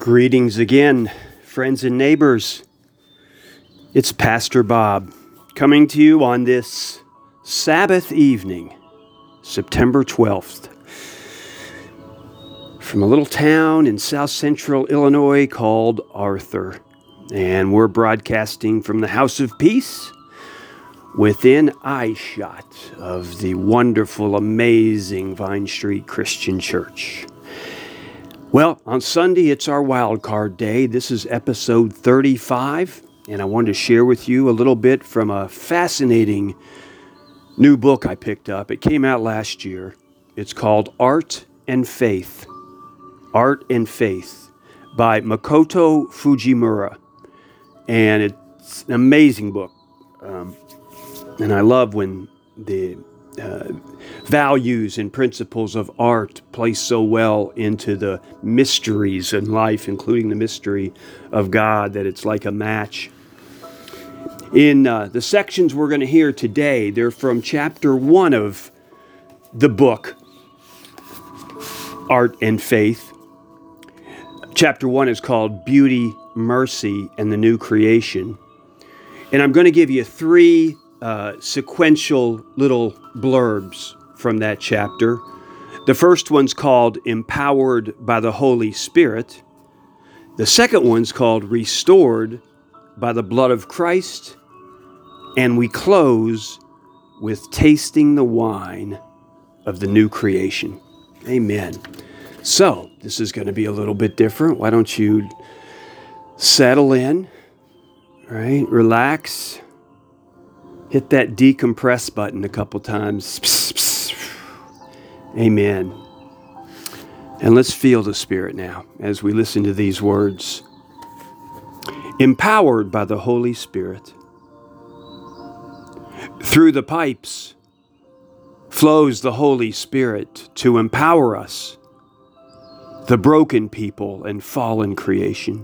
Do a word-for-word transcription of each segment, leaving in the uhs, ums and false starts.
Greetings again, friends and neighbors. It's Pastor Bob coming to you on this Sabbath evening, September twelfth, from a little town in south central Illinois called Arthur. And we're broadcasting from the House of Peace within eyeshot of the wonderful, amazing Vine Street Christian Church. Well, on Sunday, it's our wild card day. This is episode thirty-five, and I wanted to share with you a little bit from a fascinating new book I picked up. It came out last year. It's called Art and Faith. Art and Faith by Makoto Fujimura. And it's an amazing book. Um, and I love when the uh, values and principles of art play so well into the mysteries in life, including the mystery of God, that it's like a match. In uh, the sections we're going to hear today, they're from chapter one of the book, Art and Faith. Chapter one is called Beauty, Mercy, and the New Creation. And I'm going to give you three uh, sequential little blurbs from that chapter. The first one's called Empowered by the Holy Spirit. The second one's called Restored by the Blood of Christ. And we close with Tasting the Wine of the New Creation. Amen. So, this is going to be a little bit different. Why don't you settle in, right? Relax. Hit that decompress button a couple times. Psst, psst. Amen. And let's feel the Spirit now as we listen to these words. Empowered by the Holy Spirit. Through the pipes flows the Holy Spirit to empower us, the broken people and fallen creation.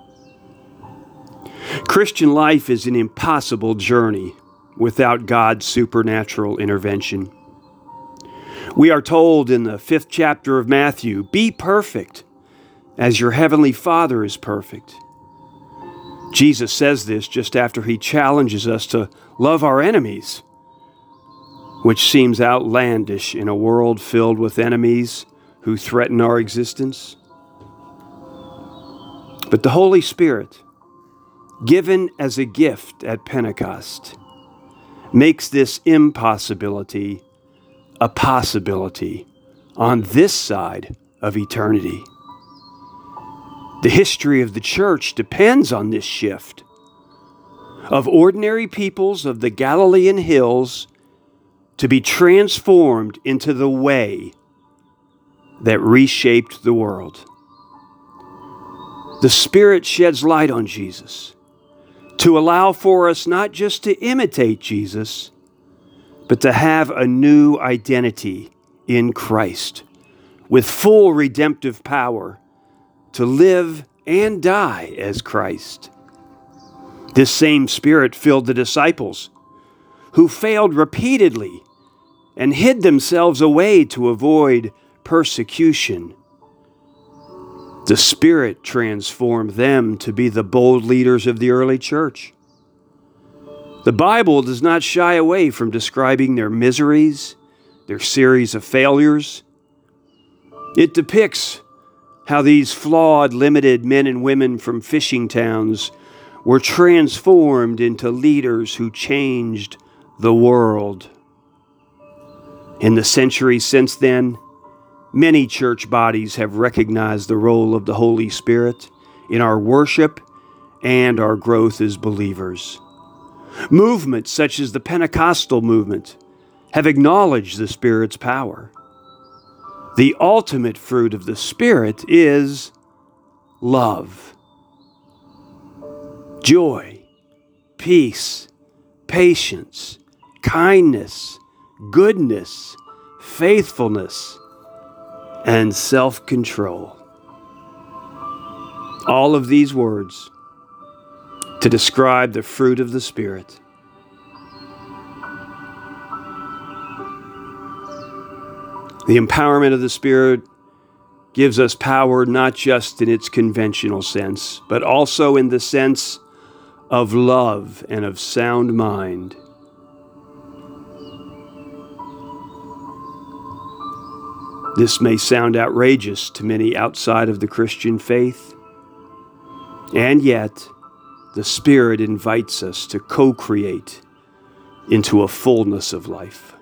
Christian life is an impossible journey without God's supernatural intervention. We are told in the fifth chapter of Matthew, "Be perfect as your heavenly Father is perfect." Jesus says this just after he challenges us to love our enemies, which seems outlandish in a world filled with enemies who threaten our existence. But the Holy Spirit, given as a gift at Pentecost, makes this impossibility a possibility on this side of eternity. The history of the church depends on this shift of ordinary peoples of the Galilean hills to be transformed into the way that reshaped the world. The Spirit sheds light on Jesus to allow for us not just to imitate Jesus, but to have a new identity in Christ with full redemptive power to live and die as Christ. This same Spirit filled the disciples who failed repeatedly and hid themselves away to avoid persecution. The Spirit transformed them to be the bold leaders of the early church. The Bible does not shy away from describing their miseries, their series of failures. It depicts how these flawed, limited men and women from fishing towns were transformed into leaders who changed the world. In the centuries since then, many church bodies have recognized the role of the Holy Spirit in our worship and our growth as believers. Movements such as the Pentecostal movement have acknowledged the Spirit's power. The ultimate fruit of the Spirit is love, joy, peace, patience, kindness, goodness, faithfulness, and self-control. All of these words to describe the fruit of the Spirit. The empowerment of the Spirit gives us power not just in its conventional sense, but also in the sense of love and of sound mind. This may sound outrageous to many outside of the Christian faith, and yet the Spirit invites us to co-create into a fullness of life.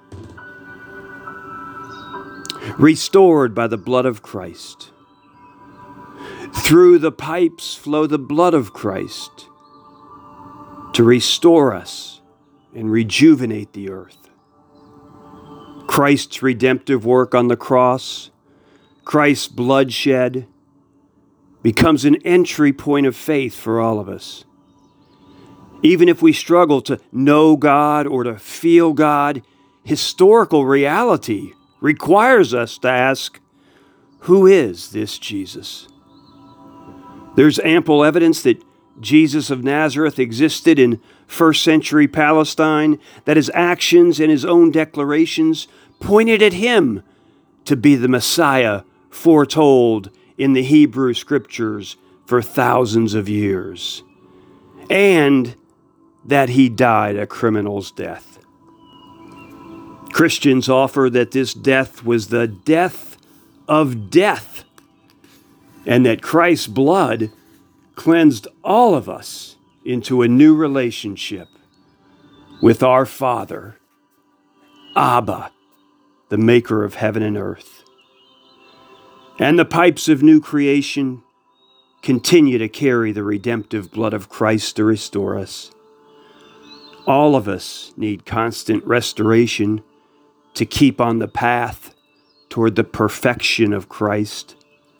Restored by the blood of Christ. Through the pipes flow the blood of Christ to restore us and rejuvenate the earth. Christ's redemptive work on the cross, Christ's bloodshed, becomes an entry point of faith for all of us. Even if we struggle to know God or to feel God, historical reality requires us to ask, who is this Jesus? There's ample evidence that Jesus of Nazareth existed in first century Palestine, that his actions and his own declarations pointed at him to be the Messiah foretold in the Hebrew Scriptures for thousands of years, and that he died a criminal's death. Christians offer that this death was the death of death, and that Christ's blood cleansed all of us into a new relationship with our Father, Abba, the maker of heaven and earth. And the pipes of new creation continue to carry the redemptive blood of Christ to restore us. All of us need constant restoration to keep on the path toward the perfection of Christ.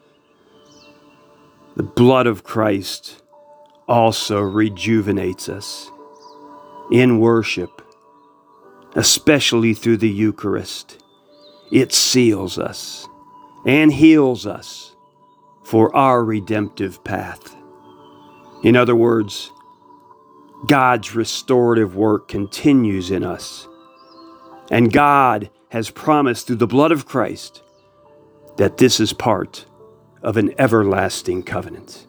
The blood of Christ also rejuvenates us in worship, especially through the Eucharist. It seals us and heals us for our redemptive path. In other words, God's restorative work continues in us, and God has promised through the blood of Christ that this is part of an everlasting covenant.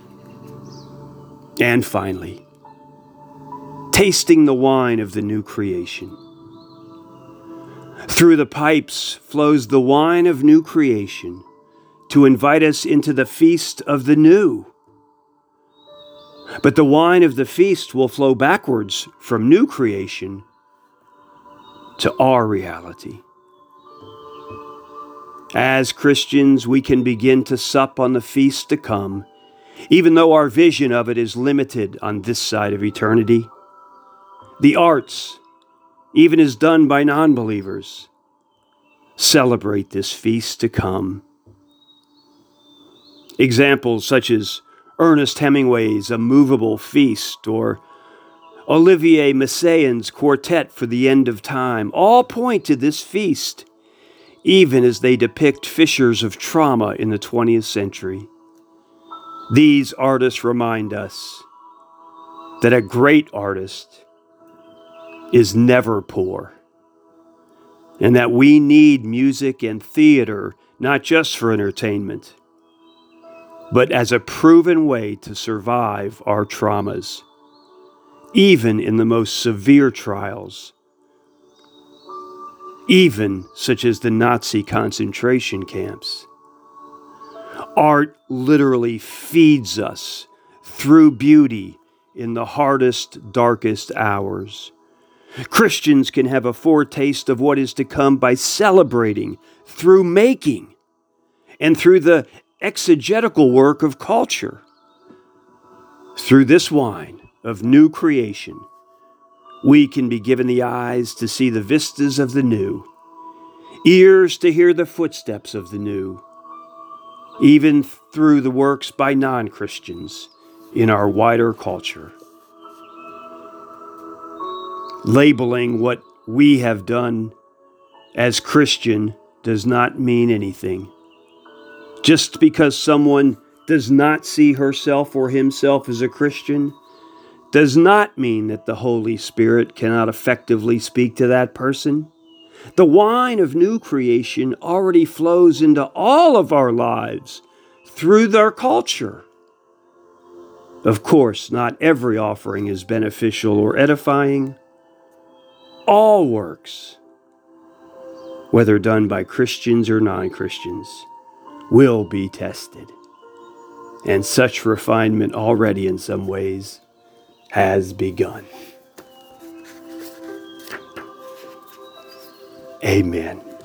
And finally, tasting the wine of the new creation. Through the pipes flows the wine of new creation to invite us into the feast of the new. But the wine of the feast will flow backwards from new creation to our reality. As Christians, we can begin to sup on the feast to come, even though our vision of it is limited on this side of eternity. The arts, even as done by non-believers, celebrate this feast to come. Examples such as Ernest Hemingway's A Movable Feast or Olivier Messiaen's Quartet for the End of Time all point to this feast, even as they depict fissures of trauma in the twentieth century. These artists remind us that a great artist is never poor, and that we need music and theater not just for entertainment, but as a proven way to survive our traumas, even in the most severe trials, even such as the Nazi concentration camps. Art literally feeds us through beauty in the hardest, darkest hours. Christians can have a foretaste of what is to come by celebrating through making and through the exegetical work of culture. Through this wine of new creation, we can be given the eyes to see the vistas of the new, ears to hear the footsteps of the new, even through the works by non-Christians in our wider culture. Labeling what we have done as Christian does not mean anything. Just because someone does not see herself or himself as a Christian does not mean that the Holy Spirit cannot effectively speak to that person. The wine of new creation already flows into all of our lives through their culture. Of course, not every offering is beneficial or edifying. All works, whether done by Christians or non-Christians, will be tested. And such refinement already in some ways has begun. Amen.